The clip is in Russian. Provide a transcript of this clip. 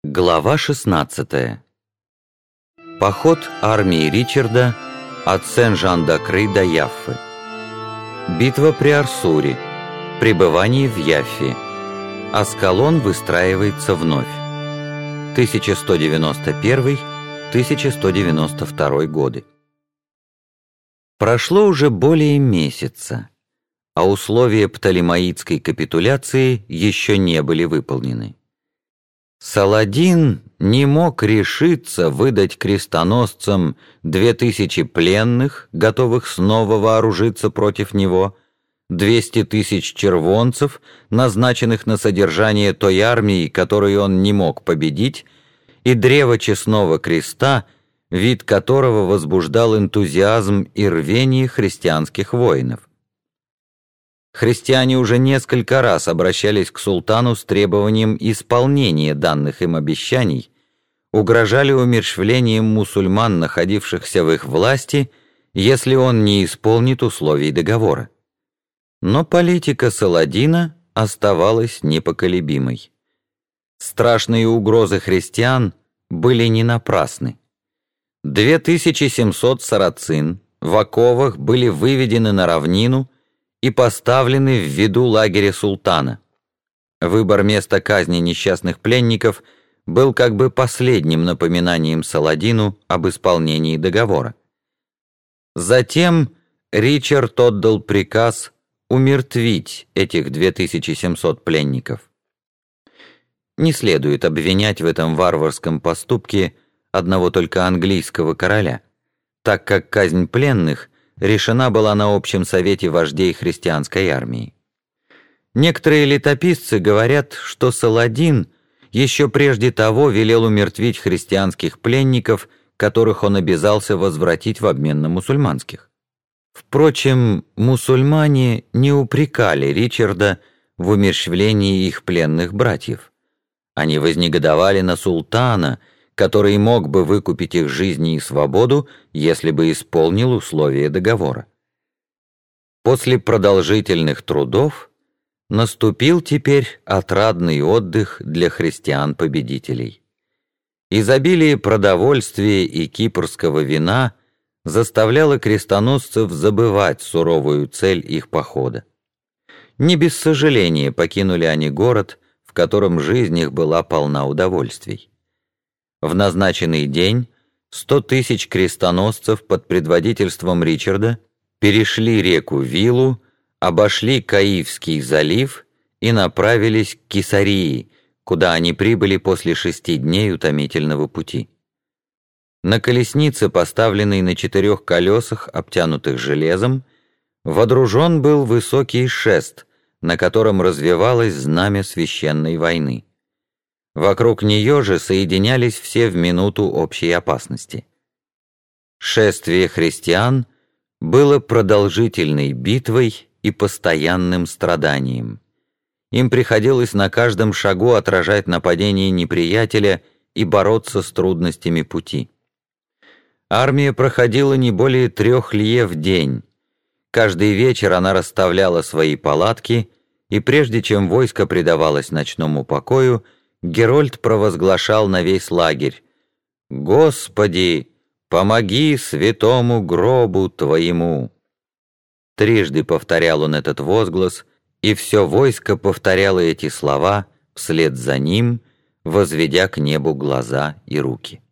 Глава 16. Поход армии Ричарда от Сен-Жан-д'Акры до Яффы. Битва при Арсуре. Пребывание в Яффе. Аскалон выстраивается вновь. 1191-1192 годы. Прошло уже более месяца, а условия Птолемаидской капитуляции еще не были выполнены. Саладин не мог решиться выдать крестоносцам 2000 пленных, готовых снова вооружиться против него, 200 тысяч червонцев, назначенных на содержание той армии, которую он не мог победить, и древо честного креста, вид которого возбуждал энтузиазм и рвение христианских воинов. Христиане уже несколько раз обращались к султану с требованием исполнения данных им обещаний, угрожали умерщвлением мусульман, находившихся в их власти, если он не исполнит условий договора. Но политика Саладина оставалась непоколебимой. Страшные угрозы христиан были не напрасны. 2700 сарацин в оковах были выведены на равнину и поставлены в виду лагеря султана. Выбор места казни несчастных пленников был как бы последним напоминанием Саладину об исполнении договора. Затем Ричард отдал приказ умертвить этих 2700 пленников. Не следует обвинять в этом варварском поступке одного только английского короля, так как казнь пленных решена была на общем совете вождей христианской армии. Некоторые летописцы говорят, что Саладин еще прежде того велел умертвить христианских пленников, которых он обязался возвратить в обмен на мусульманских. Впрочем, мусульмане не упрекали Ричарда в умерщвлении их пленных братьев. Они вознегодовали на султана, который мог бы выкупить их жизни и свободу, если бы исполнил условия договора. После продолжительных трудов наступил теперь отрадный отдых для христиан-победителей. Изобилие продовольствия и кипрского вина заставляло крестоносцев забывать суровую цель их похода. Не без сожаления покинули они город, в котором жизнь их была полна удовольствий. В назначенный день 100 тысяч крестоносцев под предводительством Ричарда перешли реку Вилу, обошли Каифский залив и направились к Кесарии, куда они прибыли после 6 дней утомительного пути. На колеснице, поставленной на 4 колесах, обтянутых железом, водружен был высокий шест, на котором развевалось знамя священной войны. Вокруг нее же соединялись все в минуту общей опасности. Шествие христиан было продолжительной битвой и постоянным страданием. Им приходилось на каждом шагу отражать нападение неприятеля и бороться с трудностями пути. Армия проходила не более 3 лье в день. Каждый вечер она расставляла свои палатки, и прежде чем войско предавалось ночному покою, Герольд провозглашал на весь лагерь: «Господи, помоги святому гробу Твоему!» Трижды повторял он этот возглас, и все войско повторяло эти слова вслед за ним, возведя к небу глаза и руки.